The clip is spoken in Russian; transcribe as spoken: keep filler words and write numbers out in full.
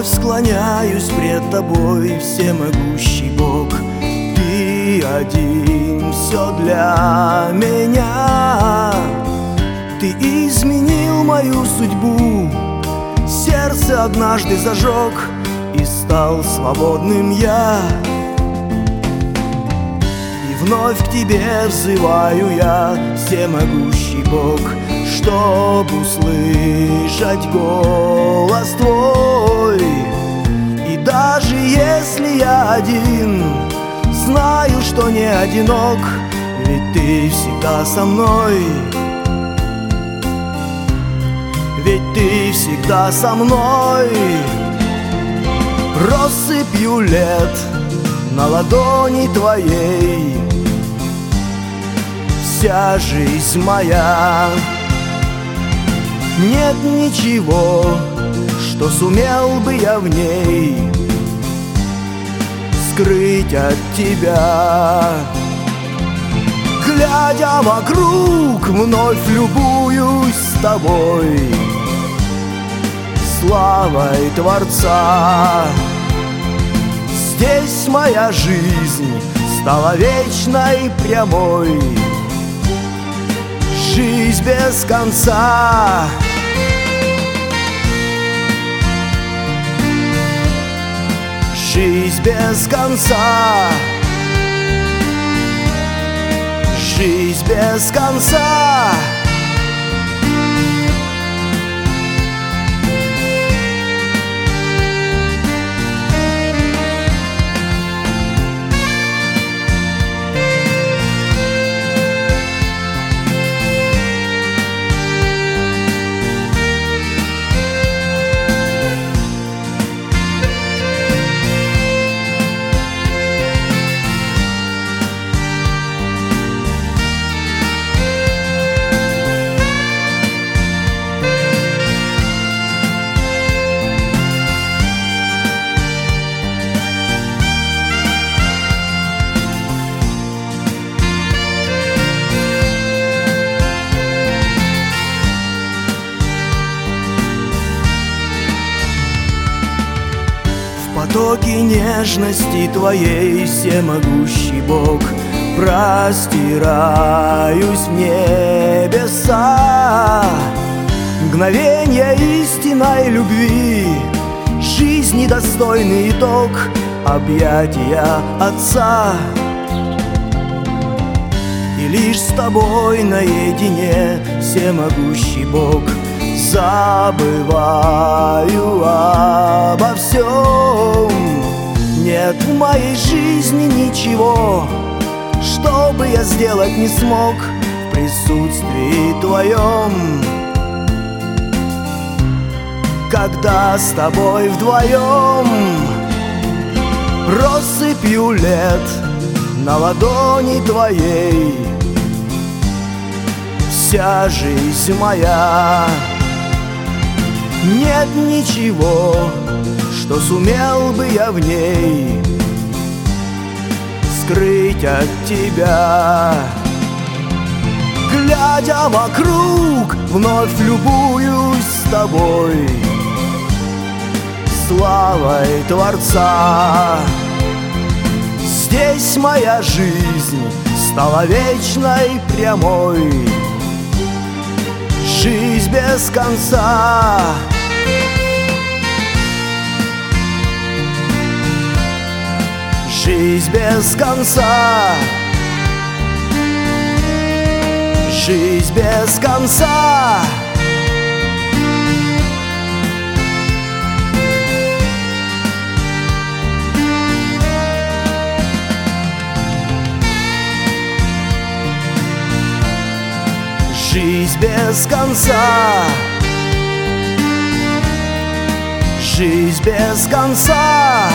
вновь склоняюсь пред тобой, всемогущий Бог. Ты один, все для меня. Ты изменил мою судьбу, сердце однажды зажег, и стал свободным я. И вновь к тебе взываю я, всемогущий Бог, чтоб услышать голос твой. И даже если я один, знаю, что не одинок, ведь ты всегда со мной. Ведь ты всегда со мной. Россыпью лет на ладони твоей вся жизнь моя. Нет ничего, что сумел бы я в ней скрыть от тебя. Глядя вокруг, вновь любуюсь с тобой, славой Творца. Здесь моя жизнь стала вечной, прямой, жизнь без конца. Жизнь без конца. Жизнь без конца. В потоке нежности твоей, всемогущий Бог, простираюсь в небеса. Мгновенье истинной любви, жизни достойный итог, объятия Отца. И лишь с тобой наедине, всемогущий Бог, забываю обо всем. Нет в моей жизни ничего, что бы я сделать не смог в присутствии твоем. Когда с тобой вдвоем, россыпью лет на ладони твоей вся жизнь моя. Нет ничего, что сумел бы я в ней скрыть от тебя. Глядя вокруг, вновь любуюсь с тобой, славой Творца. Здесь моя жизнь стала вечной, прямой, жизнь без конца. Жизнь без конца. Жизнь без конца. Жизнь без конца. Жизнь без конца.